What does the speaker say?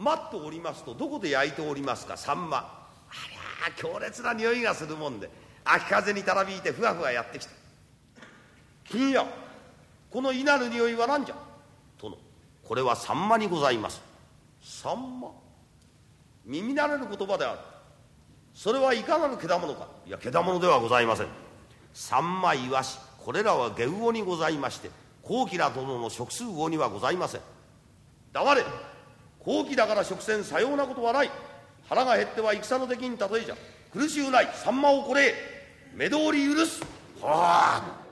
待っておりますと、どこで焼いておりますか、サンマ。ありゃ強烈な匂いがするもんで、秋風にたらびいてふわふわやってきた。金屋、このいなる匂いは何じゃ。殿、これはサンマにございます。サンマ、耳慣れる言葉である。それはいかなる獣か。いや、獣ではございません。サンマ、イワシ、これらは下魚にございまして、高貴な殿の食す魚にはございません。黙れ。高貴だから食せん、さようなことはない。腹が減っては戦のできん例えじゃ。苦しゅうない、サンマをこれ目通り許す。はあ。